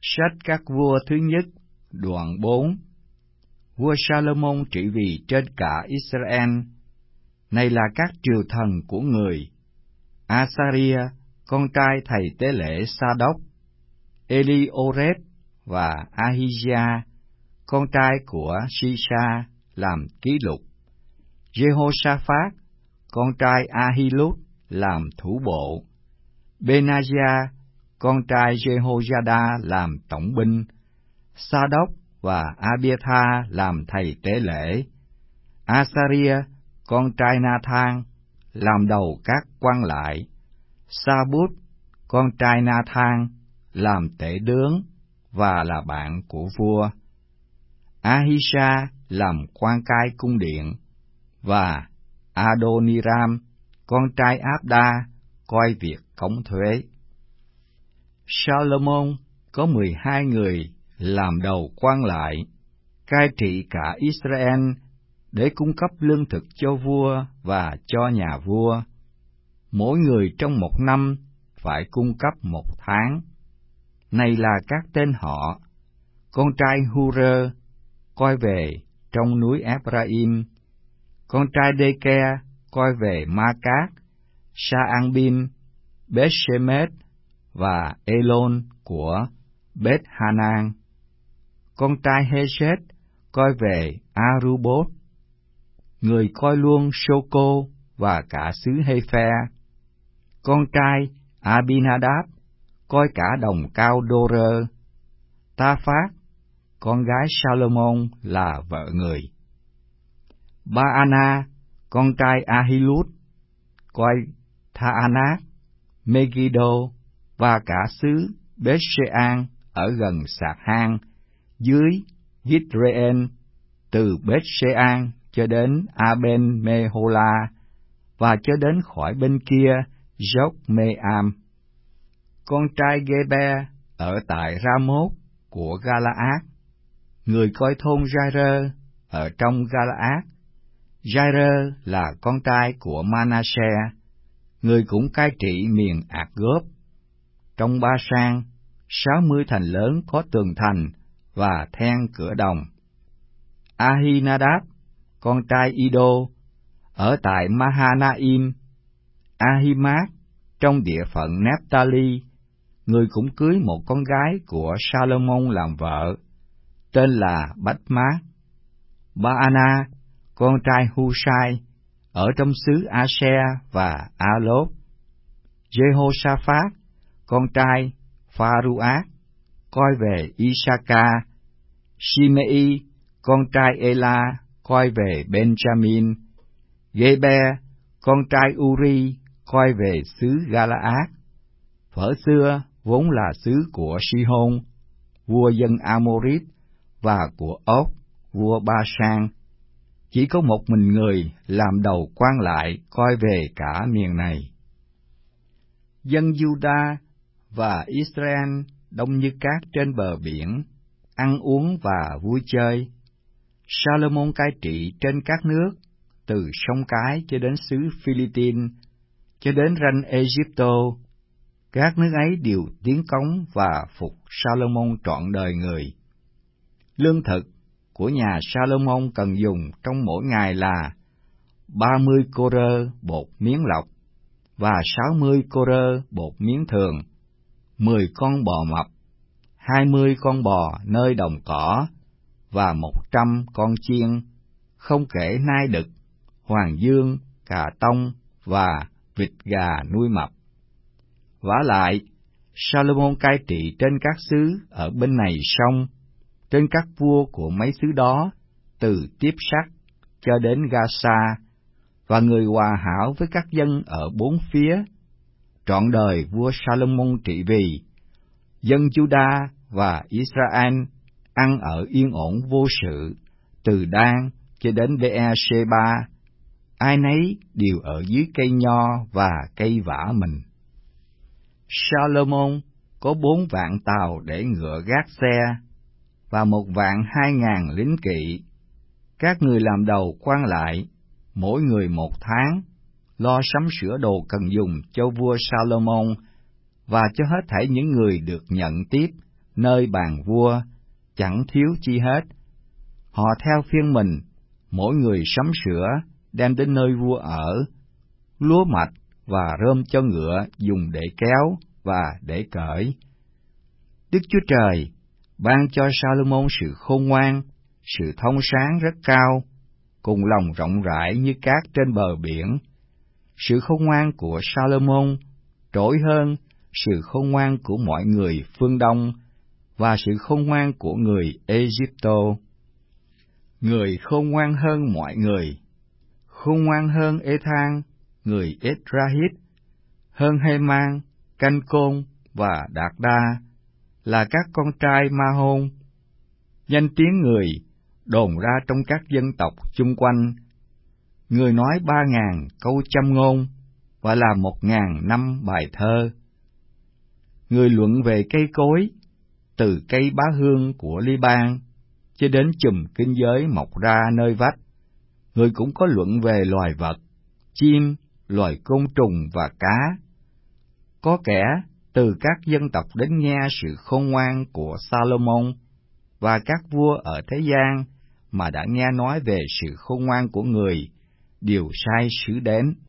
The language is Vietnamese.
Sách Các Vua thứ nhất, đoạn 4. Vua Salomon trị vì trên cả Israel. Này là các triều thần của người: Asaria, con trai thầy tế lễ Sa-đốc; Eli-ô-rét và Ahijah, con trai của Si-sa, làm ký lục; Jehoshaphat, con trai Ahilud, làm thủ bộ; Benaiah, con trai Jehoiada, làm tổng binh; Sa-đốc và Abiathar làm thầy tế lễ; Asaria, con trai Na-than, làm đầu các quan lại; Sa-bút, con trai Na-than, làm tể tướng và là bạn của vua; Ahisha làm quan cai cung điện, và Adoniram, con trai Abda, coi việc cống thuế. Salomon có 12 người làm đầu quan lại, cai trị cả Israel, để cung cấp lương thực cho vua và cho nhà vua. Mỗi người trong một năm phải cung cấp 1 tháng. Này là các tên họ: con trai Hu-rơ, coi về trong núi Ephraim; con trai Đê-ke, coi về Ma-cát, Sa-an-bin, Bết-shê-mết và Elôn của Bết-hanan; con trai Hê-sết, coi về A-ru-bốt; người coi luôn Sô-cô và cả xứ Hê-phe; con trai Abinadab, coi cả đồng cao Đô-rơ; Ta-phát, con gái Salomon, là vợ người; Ba-ana, con trai Ahilud, coi Tha-anát, Megiddo và cả xứ Bết-shê-an ở gần sạc hang, dưới Yitreên, từ Bết-shê-an cho đến A-bên-mê-hô-la, và cho đến khỏi bên kia dốc Mê-am; con trai Gê-be ở tại Ra-mốt của Ga-la-át; người coi thôn Giai-rơ ở trong Ga-la-át. Giai-rơ là con trai của Ma-na-se, người cũng cai trị miền Ạt-gốp. Trong Ba-san, 60 thành lớn có tường thành và then cửa đồng. Ahinadab, con trai Ido, ở tại Mahanaim. Ahimát, trong địa phận Nép-ta-li, người cũng cưới một con gái của Salomon làm vợ, tên là Bách-mát. Ba-ana, con trai Hu-sai, ở trong xứ A-se và A-lốt. Jehoshaphat, con trai Pha-ru-át, coi về Isaka. Shimei, con trai Ela, coi về Benjamin. Gê-be, con trai Uri, coi về xứ Ga-la-át. Thuở xưa vốn là xứ của Si-hôn, vua dân Amorit, và của Ốc, vua Ba-san. Chỉ có một mình người làm đầu quan lại coi về cả miền này. Dân Juda và Israel đông như cát trên bờ biển, ăn uống và vui chơi. Salomon cai trị trên các nước, từ sông Cái cho đến xứ Philippines, cho đến ranh Egypto. Các nước ấy đều tiến cống và phục Salomon trọn đời người. Lương thực của nhà Salomon cần dùng trong mỗi ngày là 30 cô-rơ bột miếng lọc, và 60 cô-rơ bột miếng thường, 10 con bò mập, 20 con bò nơi đồng cỏ, và 100 con chiên, không kể nai đực, hoàng dương, cà tông và vịt gà nuôi mập. Vả lại, Salomon cai trị trên các xứ ở bên này sông, trên các vua của mấy xứ đó, từ Tiếp Sắc cho đến Ga-sa, và người hòa hảo với các dân ở bốn phía. Trọn đời vua Salomon trị vì dân Juda và Israel ăn ở yên ổn vô sự, từ Dan cho đến Bê-e-shê-ba, ai nấy đều ở dưới cây nho và cây vả mình. Salomon có 4 vạn tàu để ngựa gác xe, và 1,200,000 lính kỵ. Các người làm đầu quan lại, mỗi người 1 tháng, lo sắm sửa đồ cần dùng cho vua Salomon, và cho hết thảy những người được nhận tiếp nơi bàn vua, chẳng thiếu chi hết. Họ theo phiên mình, mỗi người sắm sửa, đem đến nơi vua ở, lúa mạch và rơm cho ngựa dùng để kéo và để cởi. Đức Chúa Trời ban cho Sa-lô-môn sự khôn ngoan, sự thông sáng rất cao, cùng lòng rộng rãi như cát trên bờ biển. Sự khôn ngoan của Sa-lô-môn trỗi hơn sự khôn ngoan của mọi người phương Đông và sự khôn ngoan của người Ê-díp-tô. Người khôn ngoan hơn mọi người, khôn ngoan hơn Ê-thang, người Ết-ra-hít, hơn Hê-man, Canh Côn và Đạt Đa, là các con trai Ma-hôn. Danh tiếng người đồn ra trong các dân tộc chung quanh. Người nói 3.000 câu châm ngôn và làm 1.000 năm bài thơ. Người luận về cây cối, từ cây bá hương của Li-ban cho đến chùm kinh giới mọc ra nơi vách. Người cũng có luận về loài vật, chim, loài côn trùng và cá. Có kẻ từ các dân tộc đến nghe sự khôn ngoan của Sa-lô-môn, và các vua ở thế gian mà đã nghe nói về sự khôn ngoan của người đều sai sứ đến.